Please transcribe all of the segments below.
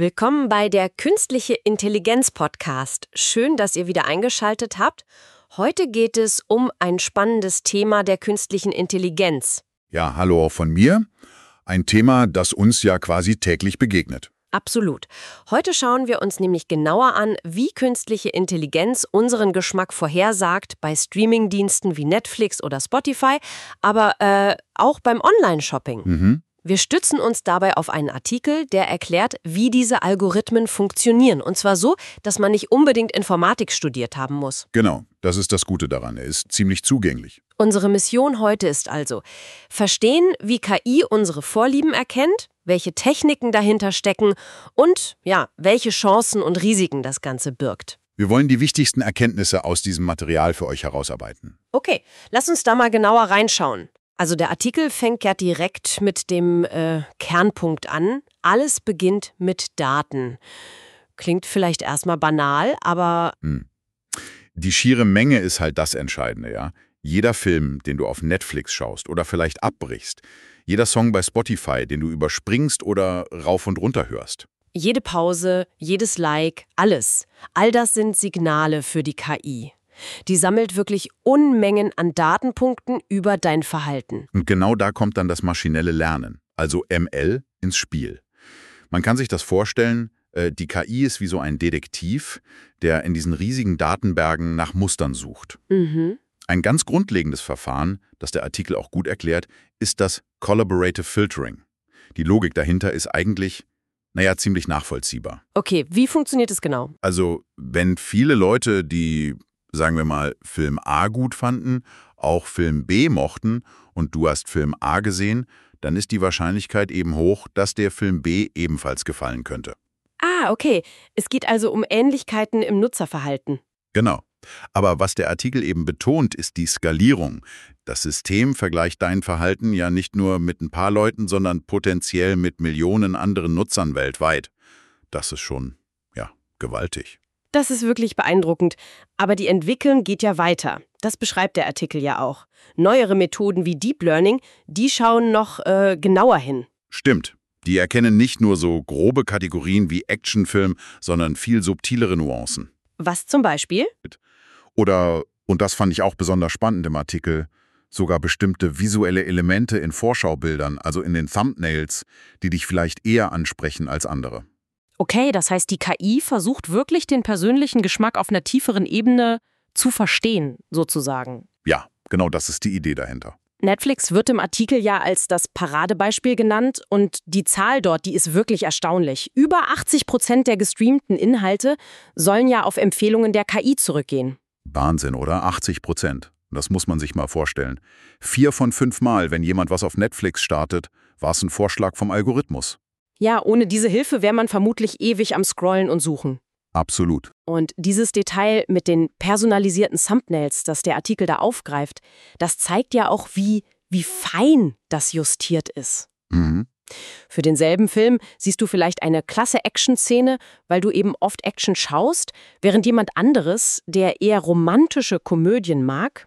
Willkommen bei der Künstliche Intelligenz Podcast. Schön, dass ihr wieder eingeschaltet habt. Heute geht es um ein spannendes Thema der künstlichen Intelligenz. Ja, hallo auch von mir. Ein Thema, das uns ja quasi täglich begegnet. Absolut. Heute schauen wir uns nämlich genauer an, wie künstliche Intelligenz unseren Geschmack vorhersagt bei Streamingdiensten wie Netflix oder Spotify, aber auch beim Online-Shopping. Wir stützen uns dabei auf einen Artikel, der erklärt, wie diese Algorithmen funktionieren. Und zwar so, dass man nicht unbedingt Informatik studiert haben muss. Genau, das ist das Gute daran. Er ist ziemlich zugänglich. Unsere Mission heute ist also, verstehen, wie KI unsere Vorlieben erkennt, welche Techniken dahinter stecken und welche Chancen und Risiken das Ganze birgt. Wir wollen die wichtigsten Erkenntnisse aus diesem Material für euch herausarbeiten. Okay, lass uns da mal genauer reinschauen. Also der Artikel fängt ja direkt mit dem Kernpunkt an. Alles beginnt mit Daten. Klingt vielleicht erstmal banal, aber... Die schiere Menge ist halt das Entscheidende, ja. Jeder Film, den du auf Netflix schaust oder vielleicht abbrichst. Jeder Song bei Spotify, den du überspringst oder rauf und runter hörst. Jede Pause, jedes Like, alles. All das sind Signale für die KI. Die sammelt wirklich Unmengen an Datenpunkten über dein Verhalten. Und genau da kommt dann das maschinelle Lernen, also ML, ins Spiel. Man kann sich das vorstellen, die KI ist wie so ein Detektiv, der in diesen riesigen Datenbergen nach Mustern sucht. Ein ganz grundlegendes Verfahren, das der Artikel auch gut erklärt, ist das Collaborative Filtering. Die Logik dahinter ist eigentlich, ziemlich nachvollziehbar. Okay, wie funktioniert es genau? Also, wenn viele Leute, die, sagen wir mal, Film A gut fanden, auch Film B mochten und du hast Film A gesehen, dann ist die Wahrscheinlichkeit eben hoch, dass der Film B ebenfalls gefallen könnte. Ah, okay. Es geht also um Ähnlichkeiten im Nutzerverhalten. Genau. Aber was der Artikel eben betont, ist die Skalierung. Das System vergleicht dein Verhalten ja nicht nur mit ein paar Leuten, sondern potenziell mit Millionen anderen Nutzern weltweit. Das ist schon, gewaltig. Das ist wirklich beeindruckend. Aber die Entwicklung geht ja weiter. Das beschreibt der Artikel ja auch. Neuere Methoden wie Deep Learning, die schauen noch genauer hin. Stimmt. Die erkennen nicht nur so grobe Kategorien wie Actionfilm, sondern viel subtilere Nuancen. Was zum Beispiel? Oder, und das fand ich auch besonders spannend im Artikel, sogar bestimmte visuelle Elemente in Vorschaubildern, also in den Thumbnails, die dich vielleicht eher ansprechen als andere. Okay, das heißt, die KI versucht wirklich, den persönlichen Geschmack auf einer tieferen Ebene zu verstehen, sozusagen. Ja, genau das ist die Idee dahinter. Netflix wird im Artikel ja als das Paradebeispiel genannt und die Zahl dort, die ist wirklich erstaunlich. Über 80% der gestreamten Inhalte sollen ja auf Empfehlungen der KI zurückgehen. Wahnsinn, oder? 80%. Das muss man sich mal vorstellen. 4 von 5 Mal, wenn jemand was auf Netflix startet, war es ein Vorschlag vom Algorithmus. Ja, ohne diese Hilfe wäre man vermutlich ewig am Scrollen und Suchen. Absolut. Und dieses Detail mit den personalisierten Thumbnails, das der Artikel da aufgreift, das zeigt ja auch, wie fein das justiert ist. Für denselben Film siehst du vielleicht eine klasse Action-Szene, weil du eben oft Action schaust, während jemand anderes, der eher romantische Komödien mag.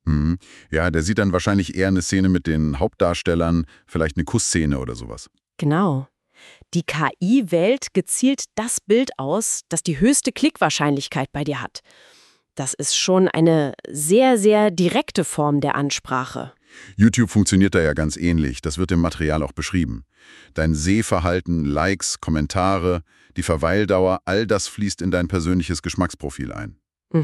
Ja, der sieht dann wahrscheinlich eher eine Szene mit den Hauptdarstellern, vielleicht eine Kussszene oder sowas. Genau. Die KI wählt gezielt das Bild aus, das die höchste Klickwahrscheinlichkeit bei dir hat. Das ist schon eine sehr, sehr direkte Form der Ansprache. YouTube funktioniert da ja ganz ähnlich. Das wird im Material auch beschrieben. Dein Sehverhalten, Likes, Kommentare, die Verweildauer, all das fließt in dein persönliches Geschmacksprofil ein.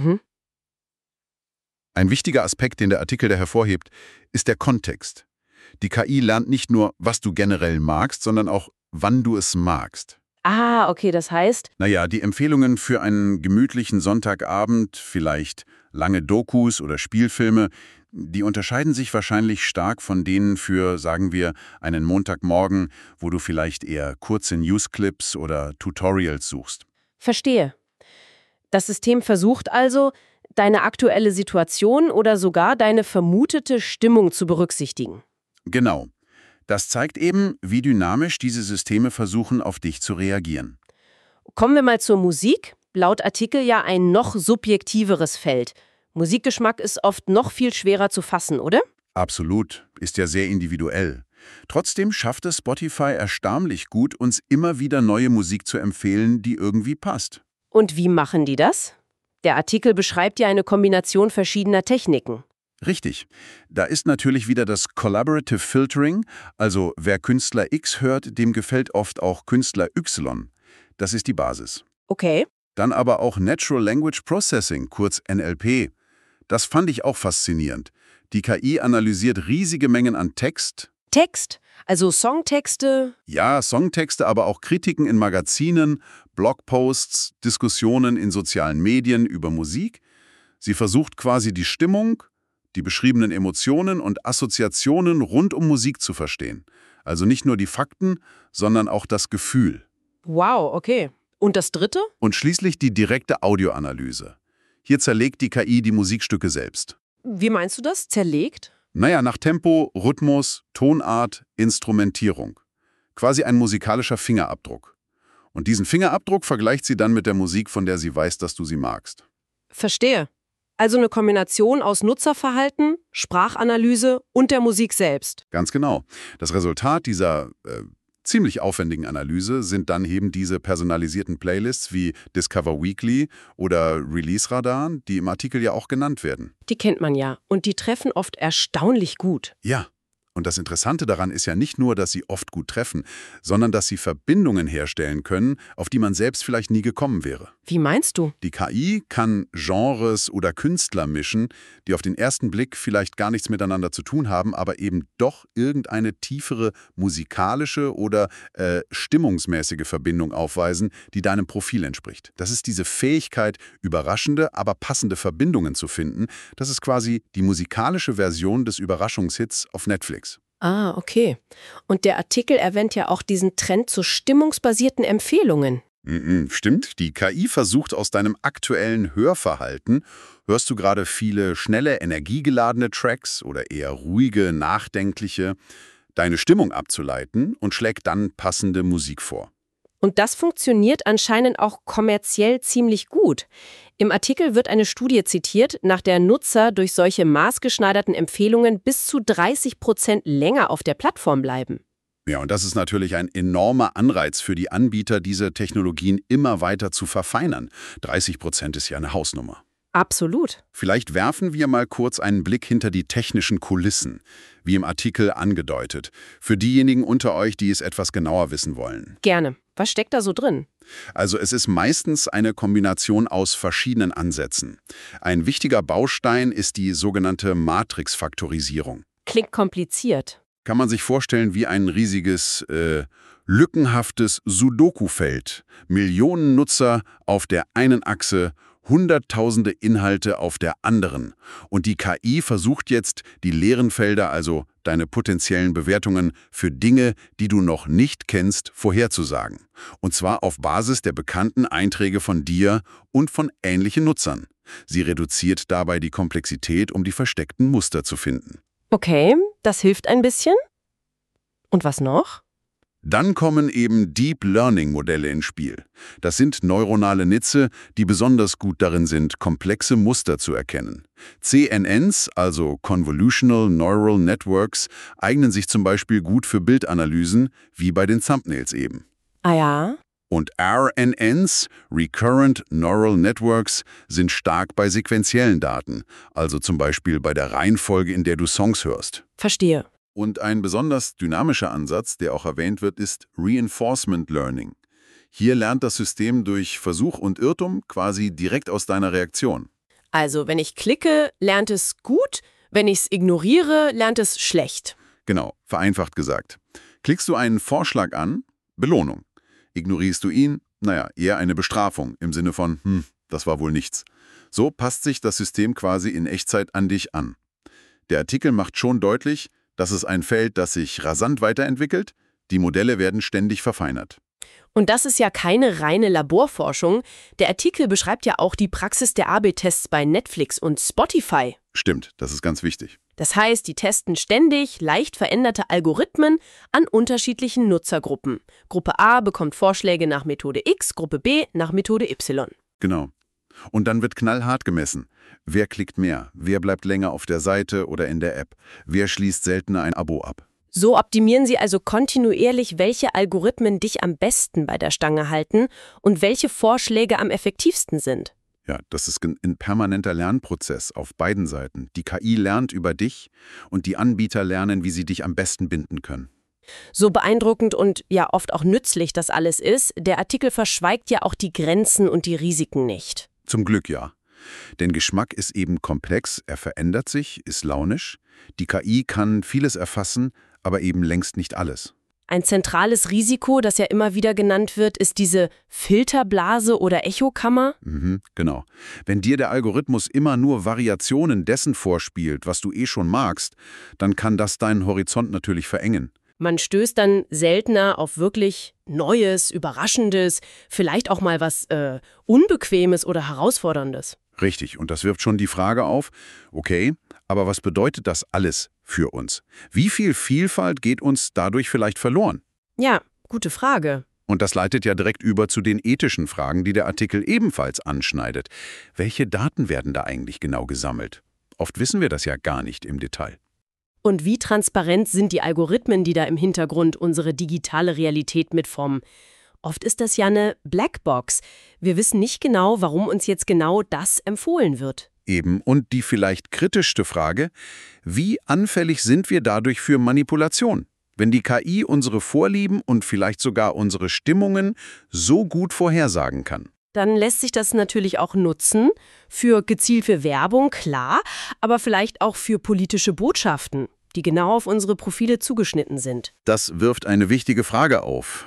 Ein wichtiger Aspekt, den der Artikel da hervorhebt, ist der Kontext. Die KI lernt nicht nur, was du generell magst, sondern auch, wann du es magst. Ah, okay, das heißt? Die Empfehlungen für einen gemütlichen Sonntagabend, vielleicht lange Dokus oder Spielfilme, die unterscheiden sich wahrscheinlich stark von denen für, sagen wir, einen Montagmorgen, wo du vielleicht eher kurze Newsclips oder Tutorials suchst. Verstehe. Das System versucht also, deine aktuelle Situation oder sogar deine vermutete Stimmung zu berücksichtigen. Genau. Das zeigt eben, wie dynamisch diese Systeme versuchen, auf dich zu reagieren. Kommen wir mal zur Musik. Laut Artikel ja ein noch subjektiveres Feld. Musikgeschmack ist oft noch viel schwerer zu fassen, oder? Absolut. Ist ja sehr individuell. Trotzdem schafft es Spotify erstaunlich gut, uns immer wieder neue Musik zu empfehlen, die irgendwie passt. Und wie machen die das? Der Artikel beschreibt ja eine Kombination verschiedener Techniken. Richtig. Da ist natürlich wieder das Collaborative Filtering, also wer Künstler X hört, dem gefällt oft auch Künstler Y. Das ist die Basis. Okay. Dann aber auch Natural Language Processing, kurz NLP. Das fand ich auch faszinierend. Die KI analysiert riesige Mengen an Text. Text, also Songtexte. Ja, Songtexte, aber auch Kritiken in Magazinen, Blogposts, Diskussionen in sozialen Medien über Musik. Sie versucht quasi die Stimmung, die beschriebenen Emotionen und Assoziationen rund um Musik zu verstehen. Also nicht nur die Fakten, sondern auch das Gefühl. Wow, okay. Und das dritte? Und schließlich die direkte Audioanalyse. Hier zerlegt die KI die Musikstücke selbst. Wie meinst du das? Zerlegt? Naja, nach Tempo, Rhythmus, Tonart, Instrumentierung. Quasi ein musikalischer Fingerabdruck. Und diesen Fingerabdruck vergleicht sie dann mit der Musik, von der sie weiß, dass du sie magst. Verstehe. Also eine Kombination aus Nutzerverhalten, Sprachanalyse und der Musik selbst. Ganz genau. Das Resultat dieser ziemlich aufwendigen Analyse sind dann eben diese personalisierten Playlists wie Discover Weekly oder Release Radar, die im Artikel ja auch genannt werden. Die kennt man ja und die treffen oft erstaunlich gut. Ja. Und das Interessante daran ist ja nicht nur, dass sie oft gut treffen, sondern dass sie Verbindungen herstellen können, auf die man selbst vielleicht nie gekommen wäre. Wie meinst du? Die KI kann Genres oder Künstler mischen, die auf den ersten Blick vielleicht gar nichts miteinander zu tun haben, aber eben doch irgendeine tiefere musikalische oder stimmungsmäßige Verbindung aufweisen, die deinem Profil entspricht. Das ist diese Fähigkeit, überraschende, aber passende Verbindungen zu finden. Das ist quasi die musikalische Version des Überraschungshits auf Netflix. Ah, okay. Und der Artikel erwähnt ja auch diesen Trend zu stimmungsbasierten Empfehlungen. Stimmt, die KI versucht aus deinem aktuellen Hörverhalten, hörst du gerade viele schnelle, energiegeladene Tracks oder eher ruhige, nachdenkliche, deine Stimmung abzuleiten und schlägt dann passende Musik vor. Und das funktioniert anscheinend auch kommerziell ziemlich gut. Im Artikel wird eine Studie zitiert, nach der Nutzer durch solche maßgeschneiderten Empfehlungen bis zu 30% länger auf der Plattform bleiben. Ja, und das ist natürlich ein enormer Anreiz für die Anbieter, diese Technologien immer weiter zu verfeinern. 30% ist ja eine Hausnummer. Absolut. Vielleicht werfen wir mal kurz einen Blick hinter die technischen Kulissen, wie im Artikel angedeutet, für diejenigen unter euch, die es etwas genauer wissen wollen. Gerne. Was steckt da so drin? Also es ist meistens eine Kombination aus verschiedenen Ansätzen. Ein wichtiger Baustein ist die sogenannte Matrix-Faktorisierung. Klingt kompliziert. Kann man sich vorstellen wie ein riesiges, lückenhaftes Sudoku-Feld. Millionen Nutzer auf der einen Achse, Hunderttausende Inhalte auf der anderen. Und die KI versucht jetzt, die leeren Felder, also deine potenziellen Bewertungen für Dinge, die du noch nicht kennst, vorherzusagen. Und zwar auf Basis der bekannten Einträge von dir und von ähnlichen Nutzern. Sie reduziert dabei die Komplexität, um die versteckten Muster zu finden. Okay, das hilft ein bisschen. Und was noch? Dann kommen eben Deep Learning-Modelle ins Spiel. Das sind neuronale Netze, die besonders gut darin sind, komplexe Muster zu erkennen. CNNs, also Convolutional Neural Networks, eignen sich zum Beispiel gut für Bildanalysen, wie bei den Thumbnails eben. Ah ja? Und RNNs, Recurrent Neural Networks, sind stark bei sequentiellen Daten, also zum Beispiel bei der Reihenfolge, in der du Songs hörst. Verstehe. Und ein besonders dynamischer Ansatz, der auch erwähnt wird, ist Reinforcement Learning. Hier lernt das System durch Versuch und Irrtum quasi direkt aus deiner Reaktion. Also, wenn ich klicke, lernt es gut, wenn ich es ignoriere, lernt es schlecht. Genau, vereinfacht gesagt. Klickst du einen Vorschlag an, Belohnung. Ignorierst du ihn, naja, eher eine Bestrafung im Sinne von, das war wohl nichts. So passt sich das System quasi in Echtzeit an dich an. Der Artikel macht schon deutlich, das ist ein Feld, das sich rasant weiterentwickelt. Die Modelle werden ständig verfeinert. Und das ist ja keine reine Laborforschung. Der Artikel beschreibt ja auch die Praxis der AB-Tests bei Netflix und Spotify. Stimmt, das ist ganz wichtig. Das heißt, die testen ständig leicht veränderte Algorithmen an unterschiedlichen Nutzergruppen. Gruppe A bekommt Vorschläge nach Methode X, Gruppe B nach Methode Y. Genau. Und dann wird knallhart gemessen. Wer klickt mehr? Wer bleibt länger auf der Seite oder in der App? Wer schließt seltener ein Abo ab? So optimieren sie also kontinuierlich, welche Algorithmen dich am besten bei der Stange halten und welche Vorschläge am effektivsten sind. Ja, das ist ein permanenter Lernprozess auf beiden Seiten. Die KI lernt über dich und die Anbieter lernen, wie sie dich am besten binden können. So beeindruckend und ja oft auch nützlich das alles ist, der Artikel verschweigt ja auch die Grenzen und die Risiken nicht. Zum Glück ja. Denn Geschmack ist eben komplex, er verändert sich, ist launisch. Die KI kann vieles erfassen, aber eben längst nicht alles. Ein zentrales Risiko, das ja immer wieder genannt wird, ist diese Filterblase oder Echokammer. Genau. Wenn dir der Algorithmus immer nur Variationen dessen vorspielt, was du schon magst, dann kann das deinen Horizont natürlich verengen. Man stößt dann seltener auf wirklich Neues, Überraschendes, vielleicht auch mal was Unbequemes oder Herausforderndes. Richtig, und das wirft schon die Frage auf, okay, aber was bedeutet das alles für uns? Wie viel Vielfalt geht uns dadurch vielleicht verloren? Ja, gute Frage. Und das leitet ja direkt über zu den ethischen Fragen, die der Artikel ebenfalls anschneidet. Welche Daten werden da eigentlich genau gesammelt? Oft wissen wir das ja gar nicht im Detail. Und wie transparent sind die Algorithmen, die da im Hintergrund unsere digitale Realität mitformen? Oft ist das ja eine Blackbox. Wir wissen nicht genau, warum uns jetzt genau das empfohlen wird. Eben, und die vielleicht kritischste Frage, wie anfällig sind wir dadurch für Manipulation? Wenn die KI unsere Vorlieben und vielleicht sogar unsere Stimmungen so gut vorhersagen kann. Dann lässt sich das natürlich auch nutzen, für gezielte Werbung, klar, aber vielleicht auch für politische Botschaften, die genau auf unsere Profile zugeschnitten sind. Das wirft eine wichtige Frage auf.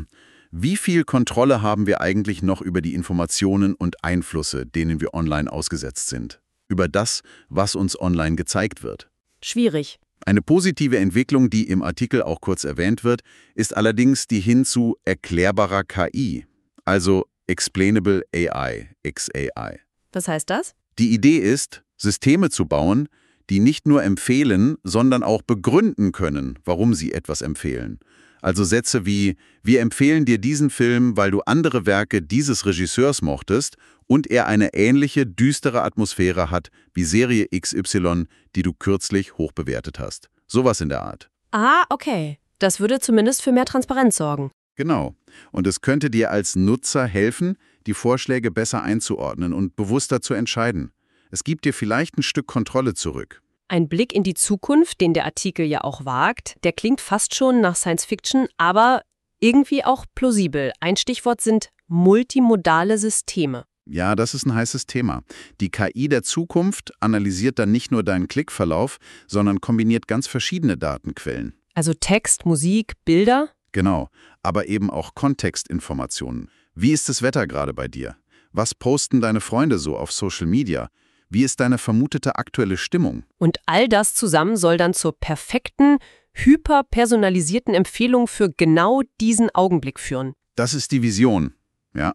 Wie viel Kontrolle haben wir eigentlich noch über die Informationen und Einflüsse, denen wir online ausgesetzt sind? Über das, was uns online gezeigt wird? Schwierig. Eine positive Entwicklung, die im Artikel auch kurz erwähnt wird, ist allerdings die hin zu erklärbarer KI, also Explainable AI, XAI. Was heißt das? Die Idee ist, Systeme zu bauen, die nicht nur empfehlen, sondern auch begründen können, warum sie etwas empfehlen. Also Sätze wie, wir empfehlen dir diesen Film, weil du andere Werke dieses Regisseurs mochtest und er eine ähnliche, düstere Atmosphäre hat wie Serie XY, die du kürzlich hoch bewertet hast. Sowas in der Art. Ah, okay. Das würde zumindest für mehr Transparenz sorgen. Genau. Und es könnte dir als Nutzer helfen, die Vorschläge besser einzuordnen und bewusster zu entscheiden. Es gibt dir vielleicht ein Stück Kontrolle zurück. Ein Blick in die Zukunft, den der Artikel ja auch wagt, der klingt fast schon nach Science-Fiction, aber irgendwie auch plausibel. Ein Stichwort sind multimodale Systeme. Ja, das ist ein heißes Thema. Die KI der Zukunft analysiert dann nicht nur deinen Klickverlauf, sondern kombiniert ganz verschiedene Datenquellen. Also Text, Musik, Bilder? Genau, aber eben auch Kontextinformationen. Wie ist das Wetter gerade bei dir? Was posten deine Freunde so auf Social Media? Wie ist deine vermutete aktuelle Stimmung? Und all das zusammen soll dann zur perfekten, hyperpersonalisierten Empfehlung für genau diesen Augenblick führen. Das ist die Vision, ja.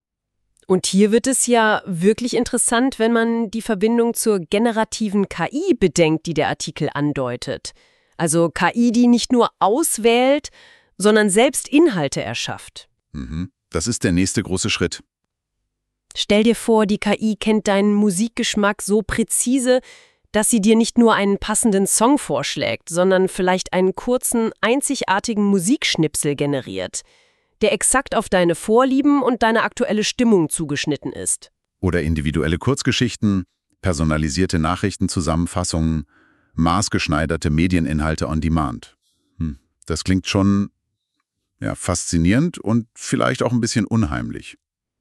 Und hier wird es ja wirklich interessant, wenn man die Verbindung zur generativen KI bedenkt, die der Artikel andeutet. Also KI, die nicht nur auswählt, sondern selbst Inhalte erschafft. Das ist der nächste große Schritt. Stell dir vor, die KI kennt deinen Musikgeschmack so präzise, dass sie dir nicht nur einen passenden Song vorschlägt, sondern vielleicht einen kurzen, einzigartigen Musikschnipsel generiert, der exakt auf deine Vorlieben und deine aktuelle Stimmung zugeschnitten ist. Oder individuelle Kurzgeschichten, personalisierte Nachrichtenzusammenfassungen, maßgeschneiderte Medieninhalte on Demand. Das klingt schon faszinierend und vielleicht auch ein bisschen unheimlich.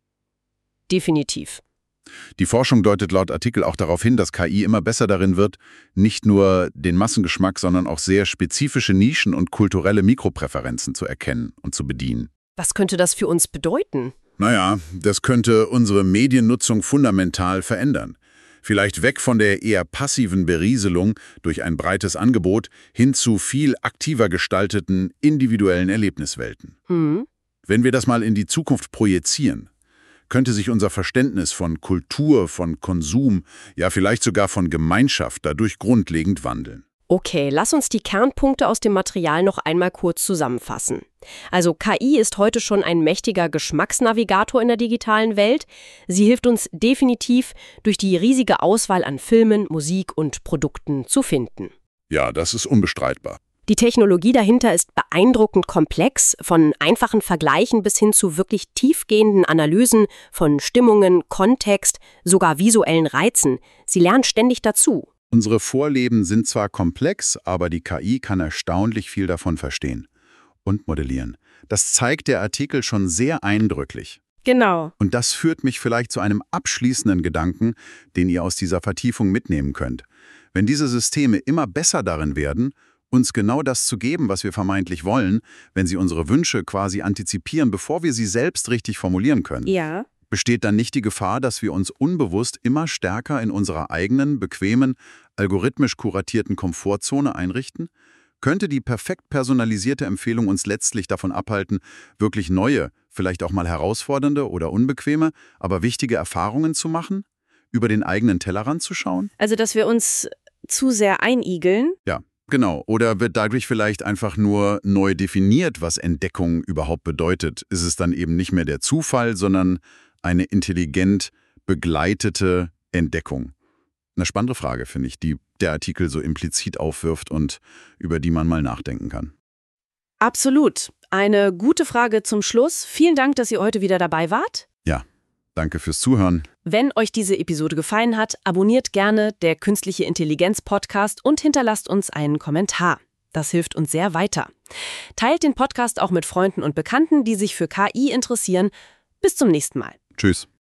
Definitiv. Die Forschung deutet laut Artikel auch darauf hin, dass KI immer besser darin wird, nicht nur den Massengeschmack, sondern auch sehr spezifische Nischen und kulturelle Mikropräferenzen zu erkennen und zu bedienen. Was könnte das für uns bedeuten? Naja, das könnte unsere Mediennutzung fundamental verändern. Vielleicht weg von der eher passiven Berieselung durch ein breites Angebot hin zu viel aktiver gestalteten, individuellen Erlebniswelten. Wenn wir das mal in die Zukunft projizieren, könnte sich unser Verständnis von Kultur, von Konsum, ja vielleicht sogar von Gemeinschaft dadurch grundlegend wandeln. Okay, lass uns die Kernpunkte aus dem Material noch einmal kurz zusammenfassen. Also KI ist heute schon ein mächtiger Geschmacksnavigator in der digitalen Welt. Sie hilft uns definitiv, durch die riesige Auswahl an Filmen, Musik und Produkten zu finden. Ja, das ist unbestreitbar. Die Technologie dahinter ist beeindruckend komplex, von einfachen Vergleichen bis hin zu wirklich tiefgehenden Analysen von Stimmungen, Kontext, sogar visuellen Reizen. Sie lernt ständig dazu. Unsere Vorleben sind zwar komplex, aber die KI kann erstaunlich viel davon verstehen und modellieren. Das zeigt der Artikel schon sehr eindrücklich. Genau. Und das führt mich vielleicht zu einem abschließenden Gedanken, den ihr aus dieser Vertiefung mitnehmen könnt. Wenn diese Systeme immer besser darin werden, uns genau das zu geben, was wir vermeintlich wollen, wenn sie unsere Wünsche quasi antizipieren, bevor wir sie selbst richtig formulieren können. Ja. Besteht dann nicht die Gefahr, dass wir uns unbewusst immer stärker in unserer eigenen, bequemen, algorithmisch kuratierten Komfortzone einrichten? Könnte die perfekt personalisierte Empfehlung uns letztlich davon abhalten, wirklich neue, vielleicht auch mal herausfordernde oder unbequeme, aber wichtige Erfahrungen zu machen? Über den eigenen Tellerrand zu schauen? Also, dass wir uns zu sehr einigeln? Ja. Genau, oder wird dadurch vielleicht einfach nur neu definiert, was Entdeckung überhaupt bedeutet? Ist es dann eben nicht mehr der Zufall, sondern eine intelligent begleitete Entdeckung? Eine spannende Frage, finde ich, die der Artikel so implizit aufwirft und über die man mal nachdenken kann. Absolut. Eine gute Frage zum Schluss. Vielen Dank, dass ihr heute wieder dabei wart. Ja, danke fürs Zuhören. Wenn euch diese Episode gefallen hat, abonniert gerne der Künstliche Intelligenz Podcast und hinterlasst uns einen Kommentar. Das hilft uns sehr weiter. Teilt den Podcast auch mit Freunden und Bekannten, die sich für KI interessieren. Bis zum nächsten Mal. Tschüss.